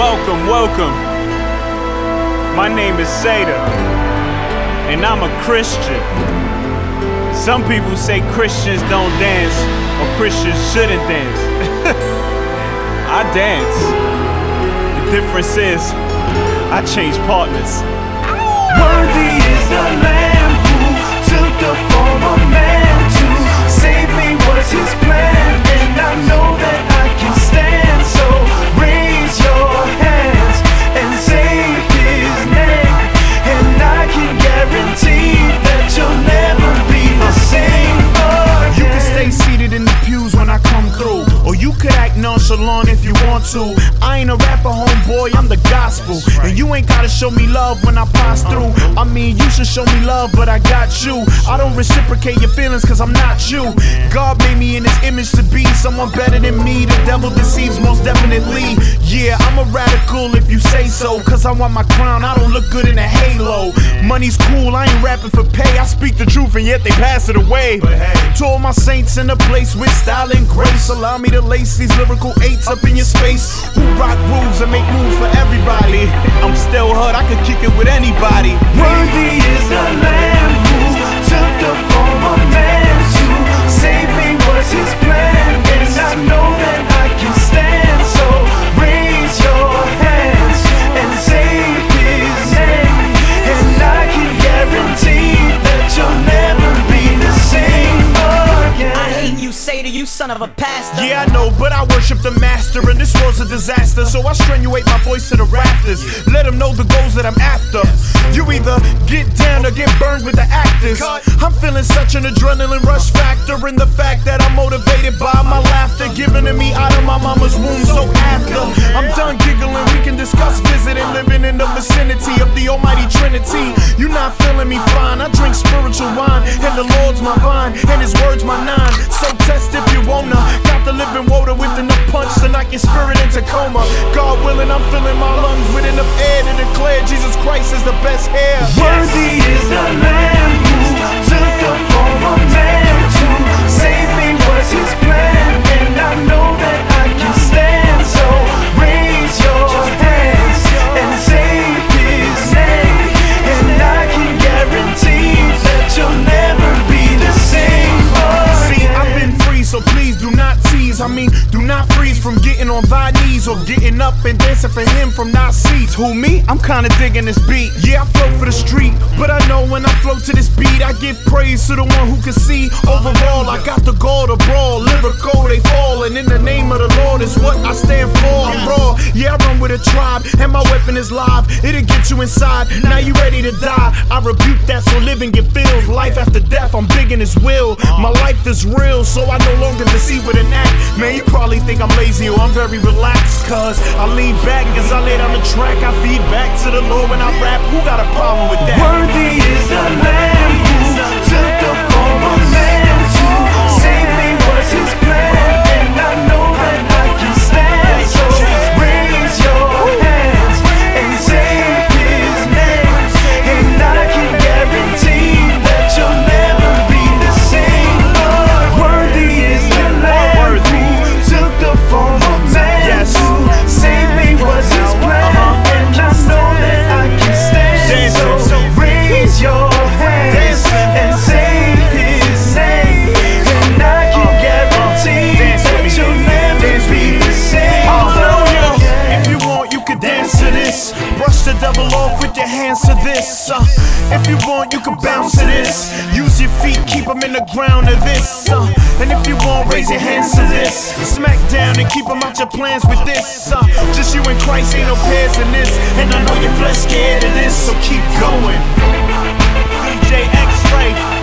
Welcome. My name is Seda, and I'm a Christian. Some people say Christians don't dance, or Christians shouldn't dance. I dance. The difference is, I change partners. Worthy is the Lamb who took the form of man to save me was his plan, and I know that I can stand. So raise your hands and say his name, and I can guarantee that you'll never be the same again. You can stay seated in the pews when I come through, or you could act nonchalant if you want to. I ain't a rapper, homeboy, I'm the gospel. And you ain't gotta show me love when I pass through. I mean, you should show me love, but I got you. I don't reciprocate your feelings cause I'm not you. God made me in his image to be someone better than me. The devil deceives most definitely. Yeah, I'm a radical if you say so, cause I want my crown, I don't look good in a halo. Money's cool, I ain't rapping for pay. I speak the truth and yet they pass it away. To all my saints in a place with style and grace, allow me to lace these lyrical eights up in your space. Who rock rules and make moves for everybody. I'm still hurt, I could kick it with anybody. Worthy is the Lamb who took the form of man to save me was his plan, and I know that I can stand. So raise your hands and say his name, and I can guarantee that you'll never be the same again. I hate you, Seda, you son of a pastor. Yeah, I know, but I worship the master, and this world's a disaster, so I strenuate my voice to the rafters. Let them know the goals that I'm after. You either get down or get burned with the actors. I'm feeling such an adrenaline rush factor in the fact that I'm motivated by my laughter given to me out of my mama's womb. So after I'm done giggling, we can discuss visiting, living in the vicinity of the Almighty Trinity. You not feeling me fine, I drink spiritual wine, and the Lord's my vine, and his word's my nine. So test if you wanna. Got the living water with enough punch to knock your spirit into coma. God willing, I'm filling my lungs with enough air to declare Jesus Christ is the best hair. Worthy is the Lamb who took the form of man to save me was his plan, and I know that I can stand. So raise your hands and say his name, and I can guarantee that you'll never be the same again. See, I've been free, so please do not tease. I mean, do not freeze from getting on thy knees or getting up and dancing for him from not seats. Who, me? I'm kinda digging this beat. Yeah, I flow for the street, but I know when I flow to this beat, I give praise to the one who can see. Overall, I got the goal to brawl, lyrical, they fall, and in the name of the Lord is what I stand for. I'm raw, yeah, I run with a tribe, and my weapon is live. It'll get you inside, now you ready to die. I rebuke that, so live and get filled. Life after death, I'm big in his will. My life is real, so I no longer deceive with an act. Man, you probably think I'm lazy or I'm very relaxed, cause I lean back as I lay down the track. I feed back to the Lord when I rap. Who got a problem with that? Worthy is the Lamb who took the form of man to save me was his plan, and I know that I can stand. So raise your hands and say his name, and I can guarantee that you'll never be the same again. Worthy is the Lamb who took the form of man to save me was his plan, and I know that I can stand. So raise your hands and say his name, and I can guarantee that you'll never be the same again. If you want, you can dance to this. Brush the devil off with your hands to this. If you want, you can bounce to this. Use your feet, keep them in the ground to this. And if you want, raise your hands to this. Smack down and keep them out your plans with this. Just you and Christ, ain't no pairs in this. And I know your flesh scared of this, so keep going. DJ X-Ray.